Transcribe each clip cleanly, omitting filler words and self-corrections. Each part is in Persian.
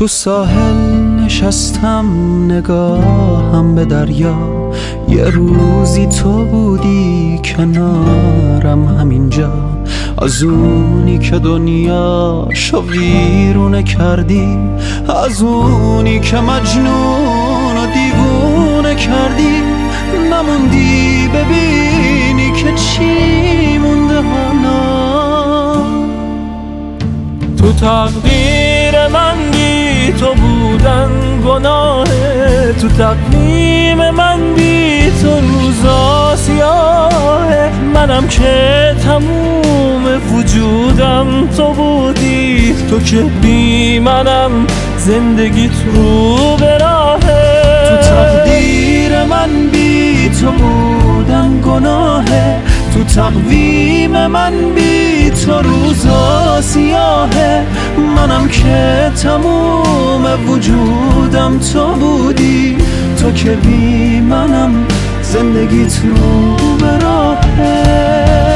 تو ساحل نشستم نگاهم به دریا، یه روزی تو بودی کنارم همینجا، از اونی که دنیاشو ویرونه کردی، از اونی که مجنون و دیوونه کردی، نموندی ببینی که چی مونده حالا. تو تقدیر من بی تو بودن گناهه، تو تقویم من بی تو روزا سیاهه، منم که تموم وجودم تو بودی، تو که بی منم زندگیت رو به راهه. تو تقدیر من بی تو بودن گناهه، تو تقویم من بی تو روزا سیاهه، منم که تموم وجودم تو بودی، تو که بی منم زندگیت رو به راهه.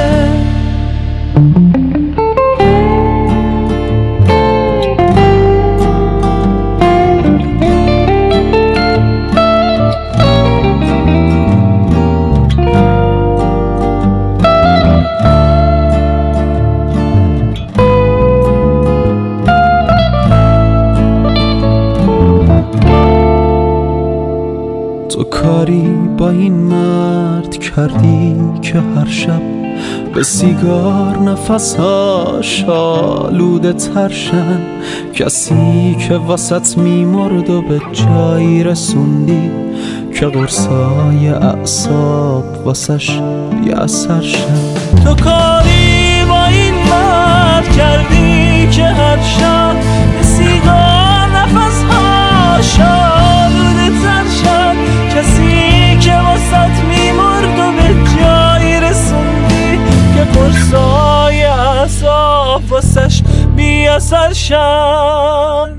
تو کاری با این مرد کردی که هر شب به سیگار نفس‌هاش آلوده ترشن، کسی که وسط میمرد و به جایی رسوندی که قرصای اعصاب واسش بی اثر شن. تو کاری با این مرد کردی که هر شب به سیگار نفس‌هاش آلوده ترشن، کسی که واسط میمرد و به جایی رسوندی که قرصای اعصاب واسش بی اثر شن.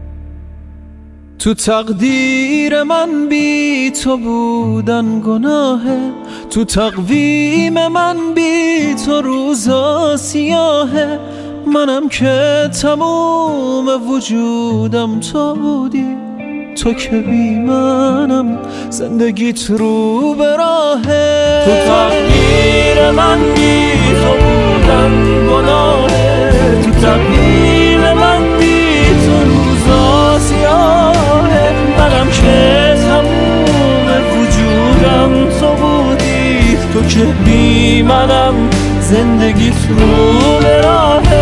تو تقدیر من بی تو بودن گناهه، تو تقویم من بی تو روزا سیاهه، منم که تموم وجودم تو بودی، تو که بی منم زندگیت رو به راهه. تو تقدیر من بی تو بودن گناهه، تو تقدیر من بی تو روزا سیاهه، منم که تموم وجودم تو بودی، تو که بی منم زندگیت رو به راهه.